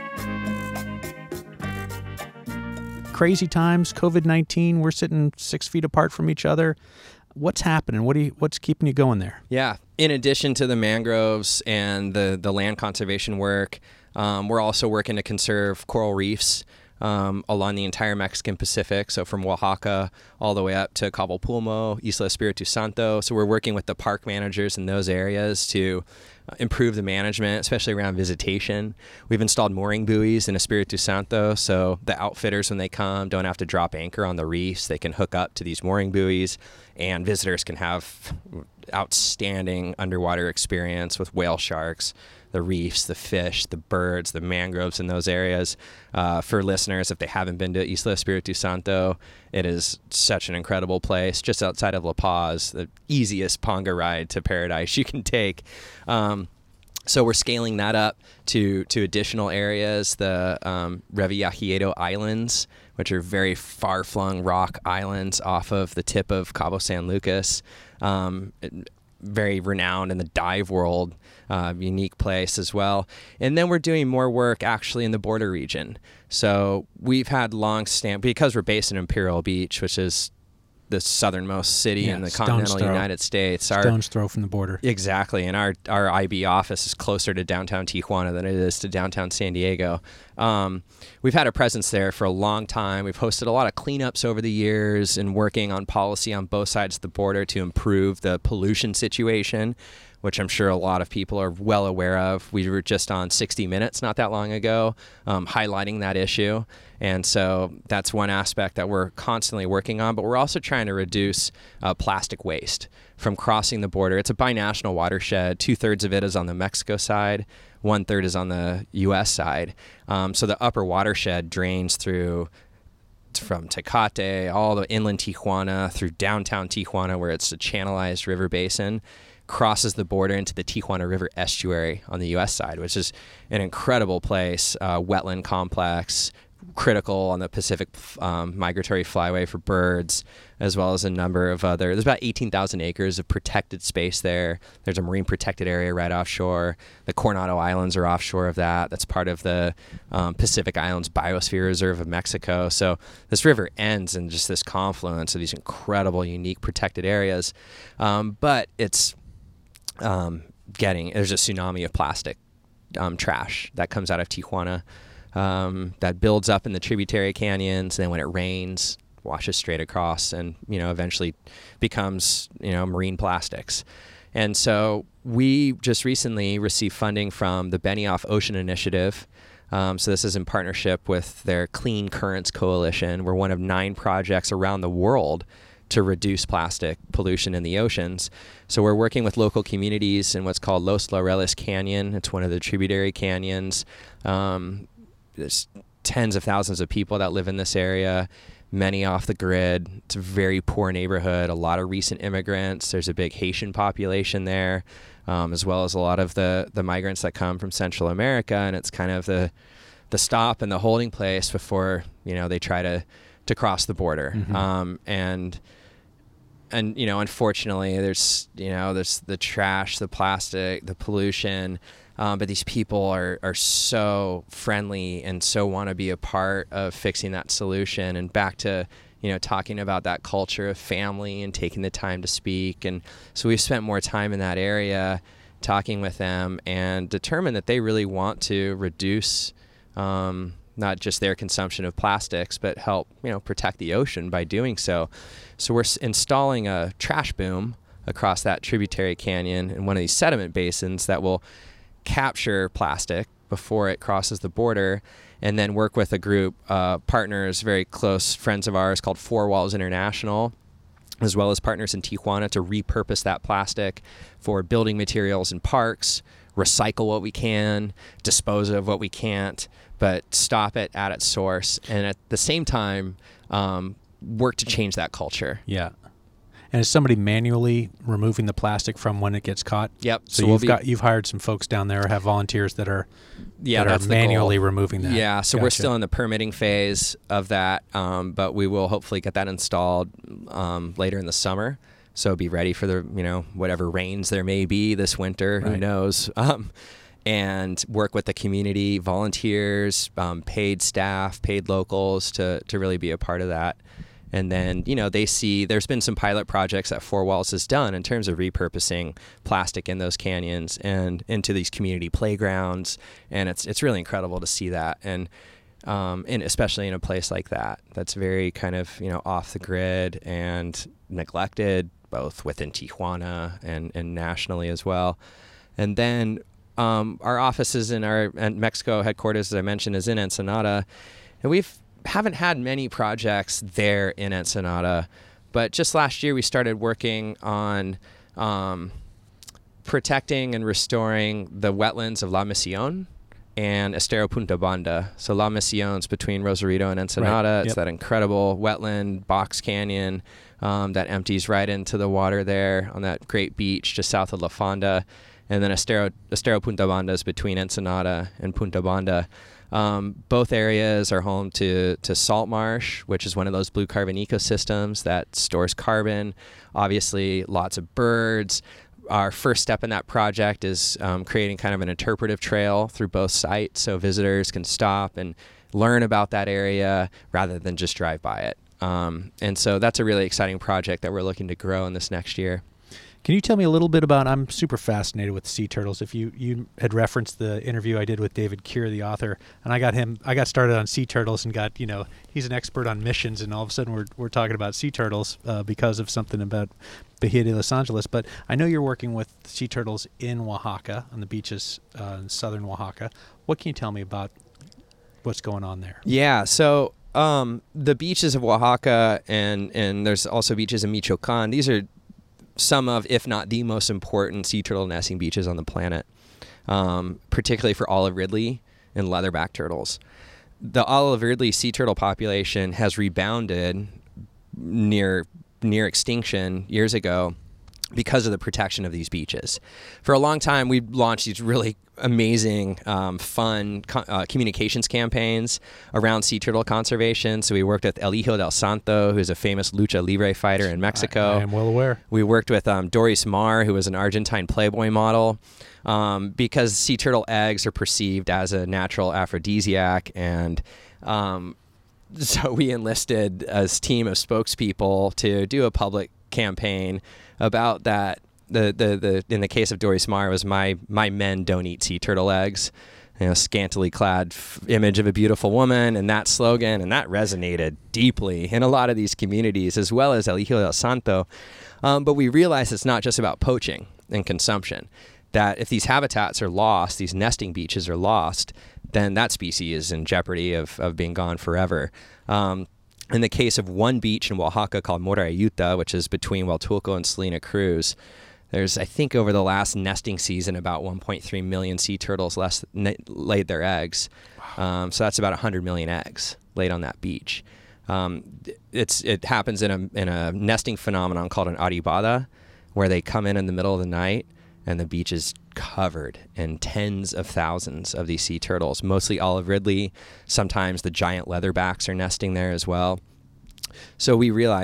Crazy times, covid nineteen, we're sitting six feet apart from each other. What's happening? What do you, what's keeping you going there? Yeah. In addition to the mangroves and the, the land conservation work, um, we're also working to conserve coral reefs um, along the entire Mexican Pacific. So from Oaxaca all the way up to Cabo Pulmo, Isla Espiritu Santo. So we're working with the park managers in those areas to improve the management, especially around visitation. We've installed mooring buoys in Espiritu Santo, so the outfitters, when they come, don't have to drop anchor on the reefs. They can hook up to these mooring buoys, and visitors can have outstanding underwater experience with whale sharks, the reefs, the fish, the birds, the mangroves in those areas. Uh, for listeners, if they haven't been to Isla Espiritu Santo, it is such an incredible place, just outside of La Paz, the easiest panga ride to paradise you can take. Um, so we're scaling that up to to additional areas, the um, Revillagigedo Islands, which are very far-flung rock islands off of the tip of Cabo San Lucas. Um, very renowned in the dive world, uh, unique place as well. And then we're doing more work actually in the border region. So we've had long stand because we're based in Imperial Beach, which is the southernmost city yeah, in the continental throw. United States. Our, stone's throw from the border. Exactly. And our, our I B office is closer to downtown Tijuana than it is to downtown San Diego. Um, we've had a presence there for a long time. We've hosted a lot of cleanups over the years and working on policy on both sides of the border to improve the pollution situation, which I'm sure a lot of people are well aware of. We were just on sixty minutes not that long ago, um, highlighting that issue. And so that's one aspect that we're constantly working on, but we're also trying to reduce uh, plastic waste from crossing the border. It's a binational watershed. Two-thirds of it is on the Mexico side. One-third is on the U S side. Um, so the upper watershed drains through from Tecate, all the inland Tijuana, through downtown Tijuana, where it's a channelized river basin, crosses the border into the Tijuana River estuary on the U S side, which is an incredible place, uh, wetland complex, critical on the Pacific um, migratory flyway for birds, as well as a number of other, there's about eighteen thousand acres of protected space there. There's a marine protected area right offshore. The Coronado Islands are offshore of that. That's part of the um, Pacific Islands Biosphere Reserve of Mexico. So this river ends in just this confluence of these incredible, unique protected areas. Um, but it's um, getting, there's a tsunami of plastic um, trash that comes out of Tijuana. Um, that builds up in the tributary canyons, and then when it rains, washes straight across, and you know eventually becomes you know marine plastics. And so we just recently received funding from the Benioff Ocean Initiative. Um, so this is in partnership with their Clean Currents Coalition. We're one of nine projects around the world to reduce plastic pollution in the oceans. So we're working with local communities in what's called Los Laureles Canyon. It's one of the tributary canyons. Um, There's tens of thousands of people that live in this area, many off the grid. It's a very poor neighborhood, a lot of recent immigrants. There's a big Haitian population there, um, as well as a lot of the, the migrants that come from Central America. And it's kind of the the stop and the holding place before, you know, they try to, to cross the border. Mm-hmm. Um, and and you know, unfortunately, there's you know, there's the trash, the plastic, the pollution. Um, but these people are, are so friendly and so want to be a part of fixing that solution. And back to, you know, talking about that culture of family and taking the time to speak. And so we've spent more time in that area talking with them and determined that they really want to reduce um, not just their consumption of plastics, but help, you know, protect the ocean by doing so. So we're s- installing a trash boom across that tributary canyon in one of these sediment basins that will capture plastic before it crosses the border, and then work with a group, uh, partners, very close friends of ours called Four Walls International, as well as partners in Tijuana, to repurpose that plastic for building materials in parks, recycle what we can, dispose of what we can't, but stop it at its source, and at the same time, um, work to change that culture. Yeah. And is somebody manually removing the plastic from when it gets caught? Yep. So, So you've we'll be- got you've hired some folks down there, or have volunteers that are Yeah, that that's are the manually goal. removing that. Yeah, so we're Gotcha. still in the permitting phase of that, um, but we will hopefully get that installed um, later in the summer. So be ready for the, you know, whatever rains there may be this winter. Who Right. knows? Um, and work with the community, volunteers, um, paid staff, paid locals to to really be a part of that. And then, you know, they see there's been some pilot projects that Four Walls has done in terms of repurposing plastic in those canyons and into these community playgrounds. And it's it's really incredible to see that. And um, and especially in a place like that, that's very kind of, you know, off the grid and neglected, both within Tijuana and, and nationally as well. And then um, our offices in our and Mexico headquarters, as I mentioned, is in Ensenada. And we've haven't had many projects there in Ensenada, but just last year we started working on um, protecting and restoring the wetlands of La Misión and Estero Punta Banda. So La Mision's between Rosarito and Ensenada. Right. It's Yep. that incredible wetland box canyon um, that empties right into the water there on that great beach just south of La Fonda. And then Estero, Estero Punta Banda is between Ensenada and Punta Banda. Um, both areas are home to, to salt marsh, which is one of those blue carbon ecosystems that stores carbon. Obviously, lots of birds. Our first step in that project is um, creating kind of an interpretive trail through both sites so visitors can stop and learn about that area rather than just drive by it. Um, and so that's a really exciting project that we're looking to grow in this next year. Can you tell me a little bit about, I'm super fascinated with sea turtles. If you, you had referenced the interview I did with David Keir, the author, and I got him, I got started on sea turtles and got, you know, he's an expert on missions, and all of a sudden we're, we're talking about sea turtles uh, because of something about Bahia de Los Angeles. But I know you're working with sea turtles in Oaxaca, on the beaches uh, in southern Oaxaca. What can you tell me about what's going on there? Yeah, so um, the beaches of Oaxaca, and, and there's also beaches in Michoacan. These are some of, if not the most important sea turtle nesting beaches on the planet, um, particularly for olive ridley and leatherback turtles. The olive ridley sea turtle population has rebounded near near extinction years ago because of the protection of these beaches. For a long time, we launched these really amazing, um, fun co- uh, communications campaigns around sea turtle conservation. So we worked with El Hijo del Santo, who's a famous lucha libre fighter in Mexico. I, I am well aware. We worked with um, Doris Mar, who was an Argentine Playboy model, um, because sea turtle eggs are perceived as a natural aphrodisiac. And um, so we enlisted a team of spokespeople to do a public campaign about that. The, the the in the case of Doris Mar, it was my my men don't eat sea turtle eggs, you know, scantily clad f- image of a beautiful woman, and that slogan, and that resonated deeply in a lot of these communities, as well as El Hijo del Santo. Um, but we realized it's not just about poaching and consumption, that if these habitats are lost, these nesting beaches are lost, then that species is in jeopardy of, of being gone forever. Um, in the case of one beach in Oaxaca called Morra Ayuta, which is between Huatulco and Salina Cruz, there's, I think, over the last nesting season, about one point three million sea turtles less ne- laid their eggs. Wow. Um, so that's about one hundred million eggs laid on that beach. Um, it's it happens in a in a nesting phenomenon called an arribada, where they come in in the middle of the night and the beach is covered in tens of thousands of these sea turtles, mostly olive ridley. Sometimes the giant leatherbacks are nesting there as well. So we realized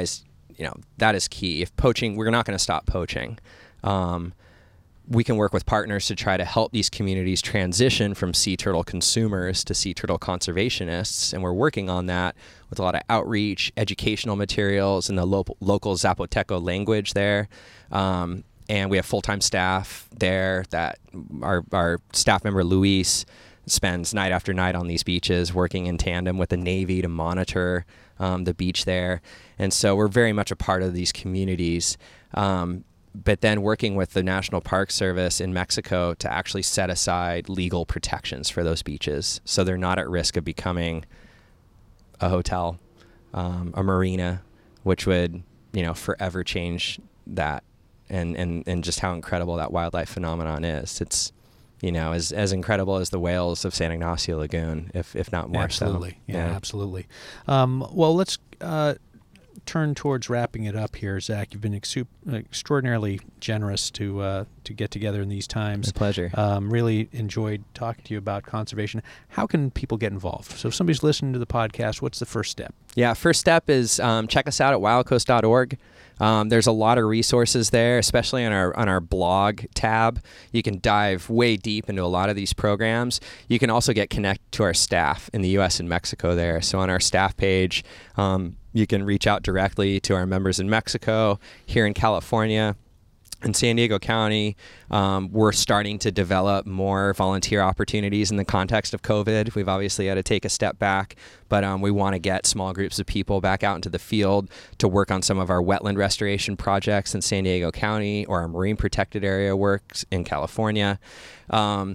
you know, that is key. If poaching, we're not going to stop poaching. Um, we can work with partners to try to help these communities transition from sea turtle consumers to sea turtle conservationists. And we're working on that with a lot of outreach, educational materials in the lo- local Zapoteco language there. Um, and we have full-time staff there that our, our staff member, Luis, spends night after night on these beaches working in tandem with the Navy to monitor um, the beach there. And so we're very much a part of these communities. Um, but then working with the National Park Service in Mexico to actually set aside legal protections for those beaches so they're not at risk of becoming a hotel, um, a marina, which would, you know, forever change that and, and, and just how incredible that wildlife phenomenon is. It's, you know, as as incredible as the whales of San Ignacio Lagoon, if if not more absolutely. so. Yeah, yeah, absolutely. Um, well, let's uh, turn towards wrapping it up here, Zach. You've been ex- extraordinarily generous to uh, to get together in these times. My pleasure. Um, really enjoyed talking to you about conservation. How can people get involved? So if somebody's listening to the podcast, what's the first step? Yeah, first step is um, check us out at wild coast dot org. Um, there's a lot of resources there, especially on our on our blog tab. You can dive way deep into a lot of these programs. You can also get connected to our staff in the U S and Mexico there. So on our staff page, um, you can reach out directly to our members in Mexico, here in California. In San Diego County, um, we're starting to develop more volunteer opportunities in the context of COVID. We've obviously had to take a step back, but um, we want to get small groups of people back out into the field to work on some of our wetland restoration projects in San Diego County or our marine protected area works in California. Um,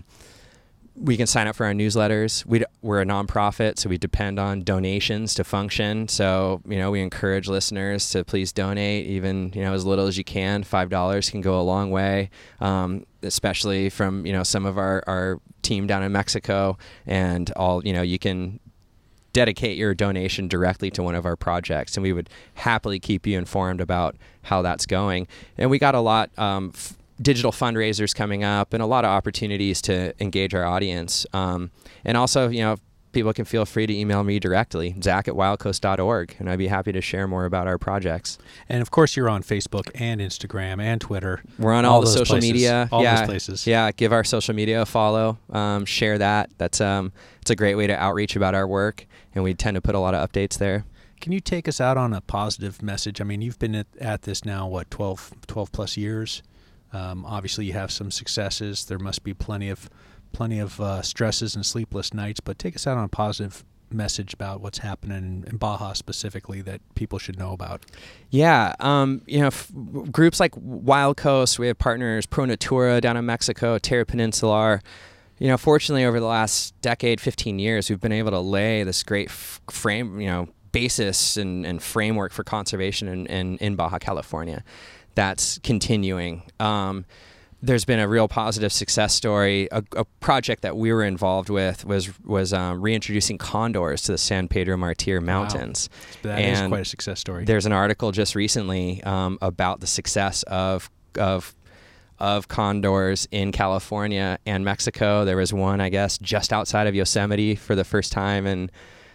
We can sign up for our newsletters. We, we're a nonprofit, so we depend on donations to function. So, you know, we encourage listeners to please donate, even, you know, as little as you can. five dollars can go a long way, um, especially from, you know, some of our, our team down in Mexico. And all, you know, you can dedicate your donation directly to one of our projects, and we would happily keep you informed about how that's going. And we got a lot um, f- digital fundraisers coming up and a lot of opportunities to engage our audience. Um, and also, you know, people can feel free to email me directly, Zach at wild coast dot org, and I'd be happy to share more about our projects. And of course, you're on Facebook and Instagram and Twitter. We're on all, all the social places, media. All yeah, those places. Yeah, give our social media a follow. Um, share that. That's um, it's a great way to outreach about our work, and we tend to put a lot of updates there. Can you take us out on a positive message? I mean, you've been at, at this now, what, twelve, twelve plus years? Um, obviously, you have some successes. There must be plenty of plenty of uh, stresses and sleepless nights. But take us out on a positive message about what's happening in, in Baja specifically that people should know about. Yeah, um, you know, f- groups like Wild Coast. We have partners Pro Natura down in Mexico, Terra Peninsular. You know, fortunately, over the last decade, fifteen years, we've been able to lay this great f- frame, you know, basis and, and framework for conservation in, in, in Baja California. That's continuing. Um, there's been a real positive success story. A, a project that we were involved with was was um, reintroducing condors to the San Pedro Martir Mountains. Wow. That and is quite a success story. There's an article just recently um, about the success of of of condors in California and Mexico. There was one, I guess, just outside of Yosemite for the first time in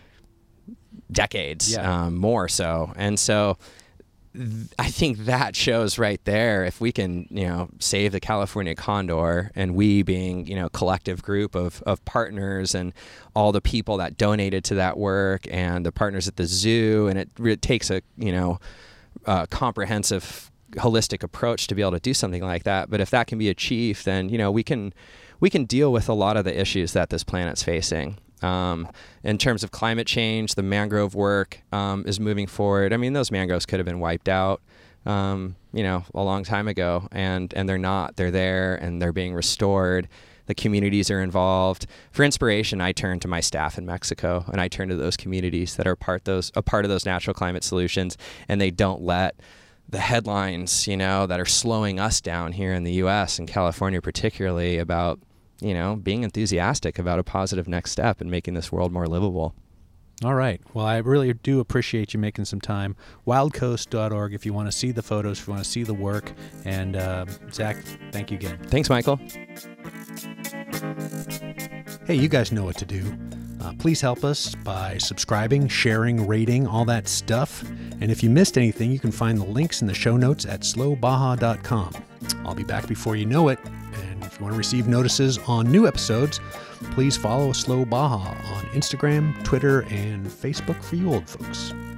decades, yeah. um, more so, and so. I think that shows right there, if we can, you know, save the California condor, and we being, you know, collective group of, of partners and all the people that donated to that work and the partners at the zoo, and it, it takes a, you know, a comprehensive, holistic approach to be able to do something like that. But if that can be achieved, then, you know, we can we can deal with a lot of the issues that this planet's facing. Um, in terms of climate change, the mangrove work um, is moving forward. I mean, those mangroves could have been wiped out, um, you know, a long time ago, and, and they're not. They're there, and they're being restored. The communities are involved. For inspiration, I turn to my staff in Mexico, and I turn to those communities that are part those a part of those natural climate solutions, and they don't let the headlines, you know, that are slowing us down here in the U S and California particularly about, you know, being enthusiastic about a positive next step and making this world more livable. All right. Well, I really do appreciate you making some time. wild coast dot org if you want to see the photos, if you want to see the work. And uh, Zach, thank you again. Thanks, Michael. Hey, you guys know what to do. Uh, please help us by subscribing, sharing, rating, all that stuff. And if you missed anything, you can find the links in the show notes at slow baja dot com. I'll be back before you know it. And if you want to receive notices on new episodes, please follow Slow Baja on Instagram, Twitter, and Facebook for you old folks.